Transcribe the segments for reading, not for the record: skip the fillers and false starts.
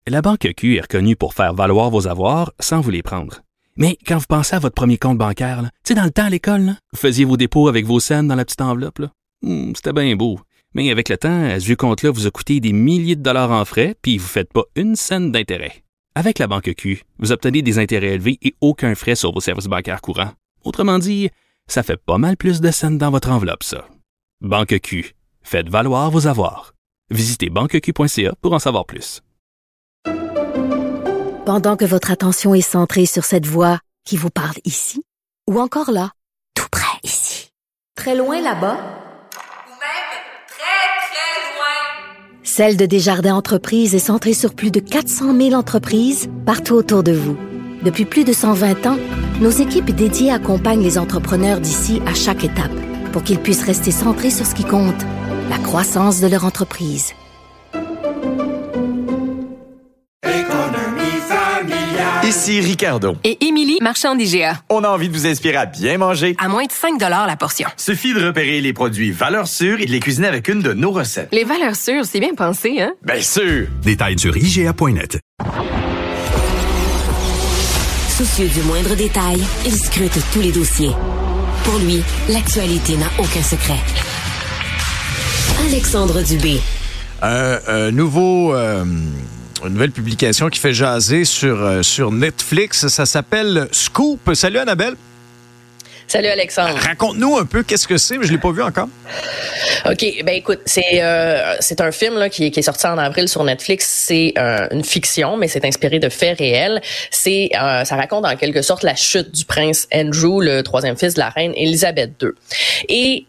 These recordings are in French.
La Banque Q est reconnue pour faire valoir vos avoirs sans vous les prendre. Mais quand vous pensez à votre premier compte bancaire, tu sais, dans le temps à l'école, là, vous faisiez vos dépôts avec vos scènes dans la petite enveloppe. Là. C'était bien beau. Mais avec le temps, ce vieux compte-là vous a coûté des milliers de dollars en frais, puis vous ne faites pas une scène d'intérêt. Avec la Banque Q, vous obtenez des intérêts élevés et aucun frais sur vos services bancaires courants. Autrement dit, ça fait pas mal plus de scènes dans votre enveloppe, ça. Banque Q. Faites valoir vos avoirs. Visitez banqueq.ca pour en savoir plus. Pendant que votre attention est centrée sur cette voix qui vous parle ici, ou encore là, tout près ici, très loin là-bas, ou même très, très loin. Celle de Desjardins Entreprises est centrée sur plus de 400 000 entreprises partout autour de vous. Depuis plus de 120 ans, nos équipes dédiées accompagnent les entrepreneurs d'ici à chaque étape pour qu'ils puissent rester centrés sur ce qui compte, la croissance de leur entreprise. Ici Ricardo. Et Émilie, marchand d'IGA. On a envie de vous inspirer à bien manger. À moins de 5 $ la portion. Suffit de repérer les produits valeurs sûres et de les cuisiner avec une de nos recettes. Les valeurs sûres, c'est bien pensé, hein? Bien sûr! Détails sur IGA.net. Soucieux du moindre détail, il scrute tous les dossiers. Pour lui, l'actualité n'a aucun secret. Alexandre Dubé. Une nouvelle publication qui fait jaser sur Netflix. Ça s'appelle Scoop. Salut Annabelle. Salut Alexandre. Raconte-nous un peu qu'est-ce que c'est, mais je l'ai pas vu encore. OK, ben écoute, c'est un film là qui est sorti en avril sur Netflix. C'est une fiction, mais c'est inspiré de faits réels. Ça raconte en quelque sorte la chute du prince Andrew, le troisième fils de la reine Élisabeth II. Et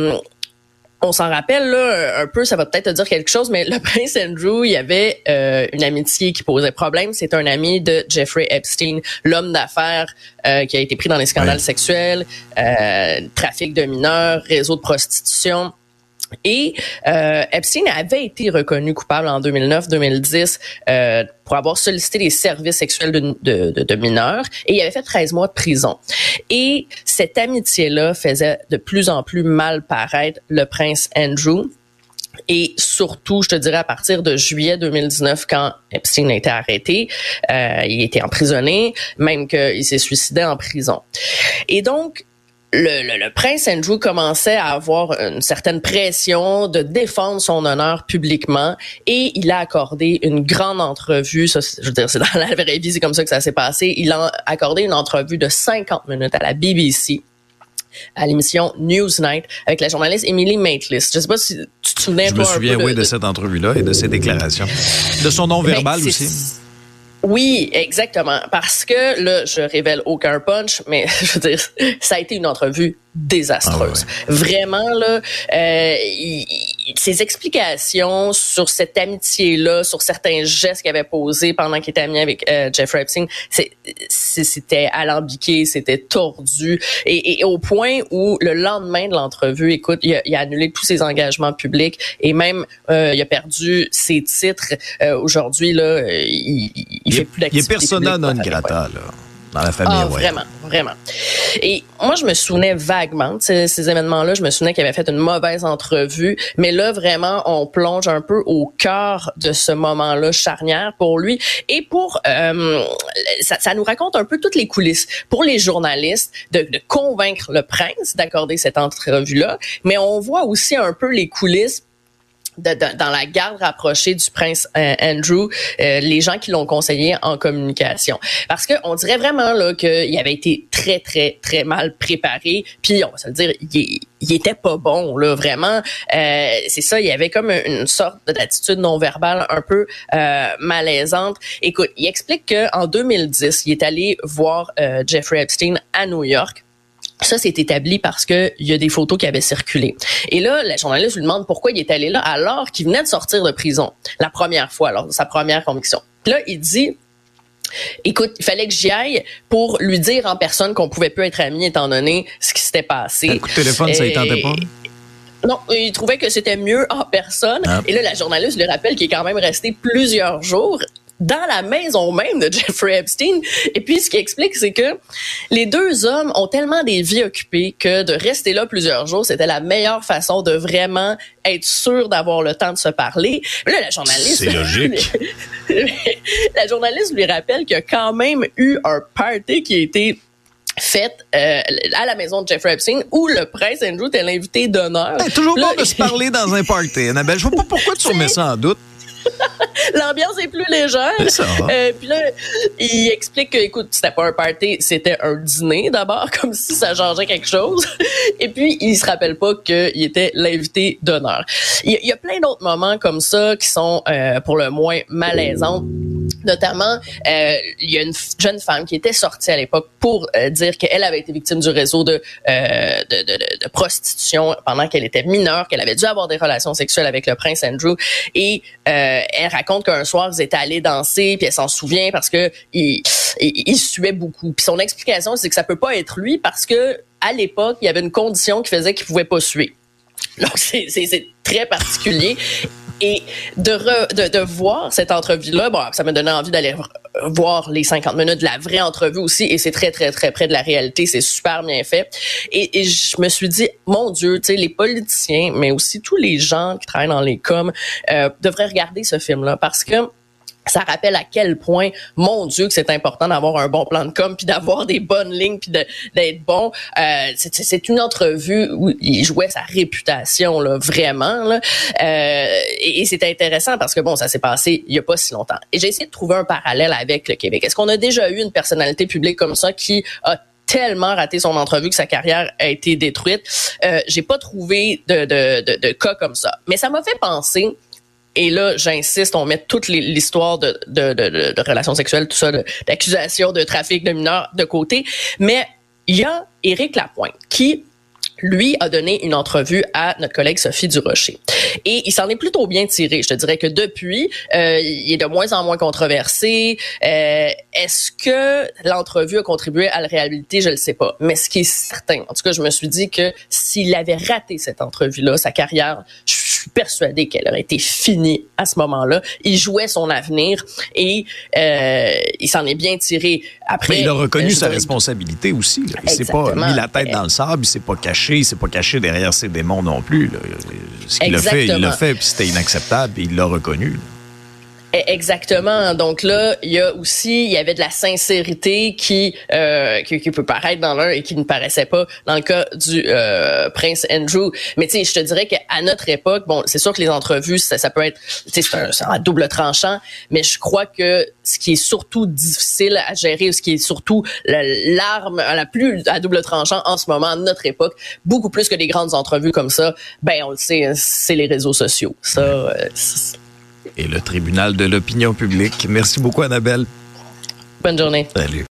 on s'en rappelle là un peu, ça va peut-être te dire quelque chose, mais le prince Andrew, il y avait une amitié qui posait problème. C'est un ami de Jeffrey Epstein, l'homme d'affaires qui a été pris dans les scandales sexuels, trafic de mineurs, réseau de prostitution. Et Epstein avait été reconnu coupable en 2009-2010 pour avoir sollicité les services sexuels de mineurs, et il avait fait 13 mois de prison. Et cette amitié-là faisait de plus en plus mal paraître le prince Andrew. Et surtout, je te dirais, à partir de juillet 2019, quand Epstein a été arrêté, il était emprisonné, même qu'il s'est suicidé en prison. Et donc, le prince Andrew commençait à avoir une certaine pression de défendre son honneur publiquement, et il a accordé une grande entrevue. Ça, je veux dire, c'est dans la vraie vie, c'est comme ça que ça s'est passé. Il a accordé une entrevue de 50 minutes à la BBC, à l'émission Newsnight, avec la journaliste Emily Maitlis. Je sais pas si tu te souviens. Je me souviens, oui, de cette entrevue-là et de ses déclarations. De son nom verbal aussi. Oui, exactement. Parce que, là, je révèle aucun punch, mais je veux dire, ça a été une entrevue désastreuse. Ah ouais. Vraiment, là, ses explications sur cette amitié-là, sur certains gestes qu'il avait posés pendant qu'il était ami avec Jeffrey Epstein, c'était alambiqué, c'était tordu, et au point où le lendemain de l'entrevue, écoute, il a annulé tous ses engagements publics, et même il a perdu ses titres. Aujourd'hui, là, il fait plus d'activité. Il est persona non grata, là. Dans la famille, Vraiment. Et moi, je me souvenais vaguement de ces événements-là. Je me souvenais qu'il avait fait une mauvaise entrevue. Mais là, vraiment, on plonge un peu au cœur de ce moment-là charnière pour lui. Et pour ça nous raconte un peu toutes les coulisses. Pour les journalistes, de convaincre le prince d'accorder cette entrevue-là. Mais on voit aussi un peu les coulisses dans la garde rapprochée du prince Andrew, les gens qui l'ont conseillé en communication. Parce que on dirait vraiment là qu'il avait été très, très, très mal préparé. Puis, on va se le dire, il était pas bon, là, vraiment. C'est ça, il y avait comme une sorte d'attitude non-verbale un peu malaisante. Écoute, il explique qu'en 2010, il est allé voir Jeffrey Epstein à New York. Ça, c'est établi parce que il y a des photos qui avaient circulé. Et là, la journaliste lui demande pourquoi il est allé là alors qu'il venait de sortir de prison la première fois, lors de sa première conviction. Puis là, il dit, écoute, il fallait que j'y aille pour lui dire en personne qu'on pouvait plus être amis étant donné ce qui s'était passé. Un coup de téléphone, ça ne tentait pas? Non, il trouvait que c'était mieux en personne. Ah. Et là, la journaliste lui rappelle qu'il est quand même resté plusieurs jours dans la maison même de Jeffrey Epstein. Et puis, ce qui explique, c'est que les deux hommes ont tellement des vies occupées que de rester là plusieurs jours, c'était la meilleure façon de vraiment être sûr d'avoir le temps de se parler. Mais là, la journaliste... C'est logique. La journaliste lui rappelle qu'il y a quand même eu un party qui a été faite à la maison de Jeffrey Epstein où le prince Andrew était l'invité d'honneur. Toujours bon de se parler dans un party, Annabelle. Je vois pas pourquoi tu remets ça en doute. L'ambiance est plus légère. C'est ça. Puis là, il explique que, écoute, c'était pas un party, c'était un dîner d'abord, comme si ça changeait quelque chose. Et puis, il se rappelle pas qu'il était l'invité d'honneur. Il y a plein d'autres moments comme ça qui sont pour le moins malaisants. Notamment, il y a une jeune femme qui était sortie à l'époque pour dire qu'elle avait été victime du réseau de prostitution pendant qu'elle était mineure, qu'elle avait dû avoir des relations sexuelles avec le prince Andrew. Et elle raconte qu'un soir, ils étaient allés danser, puis elle s'en souvient parce que il suait beaucoup. Puis son explication, c'est que ça peut pas être lui parce que à l'époque, il y avait une condition qui faisait qu'il pouvait pas suer. Donc, c'est très particulier. Et de voir cette entrevue-là, bon, ça m'a donné envie d'aller voir les 50 minutes de la vraie entrevue aussi, et c'est très, très, très près de la réalité, c'est super bien fait. Et je me suis dit, mon Dieu, tu sais, les politiciens, mais aussi tous les gens qui travaillent dans les coms, devraient regarder ce film-là, parce que ça rappelle à quel point, mon Dieu, que c'est important d'avoir un bon plan de com, puis d'avoir des bonnes lignes, puis d'être bon. C'est une entrevue où il jouait sa réputation, là, vraiment. Là. Et c'est intéressant parce que, bon, ça s'est passé il y a pas si longtemps. Et j'ai essayé de trouver un parallèle avec le Québec. Est-ce qu'on a déjà eu une personnalité publique comme ça qui a tellement raté son entrevue que sa carrière a été détruite? J'ai pas trouvé de cas comme ça. Mais ça m'a fait penser... Et là, j'insiste, on met toute l'histoire de relations sexuelles, tout ça, d'accusations de trafic de mineurs de côté. Mais il y a Éric Lapointe qui, lui, a donné une entrevue à notre collègue Sophie Durocher. Et il s'en est plutôt bien tiré. Je te dirais que depuis, il est de moins en moins controversé. Est-ce que l'entrevue a contribué à la réhabiliter? Je le sais pas. Mais ce qui est certain, en tout cas, je me suis dit que s'il avait raté cette entrevue-là, sa carrière, je suis persuadée qu'elle aurait été finie à ce moment-là. Il jouait son avenir et il s'en est bien tiré. Après, mais il a reconnu sa responsabilité aussi. Là. Il s'est pas mis la tête dans le sable, il s'est pas caché derrière ses démons non plus. Là. Ce qu'il a fait, il l'a fait, puis c'était inacceptable, puis il l'a reconnu. Là. Exactement. Donc là, il y avait de la sincérité qui peut paraître dans l'un et qui ne paraissait pas dans le cas du prince Andrew. Mais tu sais, je te dirais qu'à notre époque, bon, c'est sûr que les entrevues, ça peut être, tu sais, c'est un double tranchant, mais je crois que ce qui est surtout difficile à gérer, ce qui est surtout l'arme la plus à double tranchant en ce moment, à notre époque, beaucoup plus que des grandes entrevues comme ça, ben on le sait, c'est les réseaux sociaux. Ça, et le tribunal de l'opinion publique. Merci beaucoup, Annabelle. Bonne journée. Salut.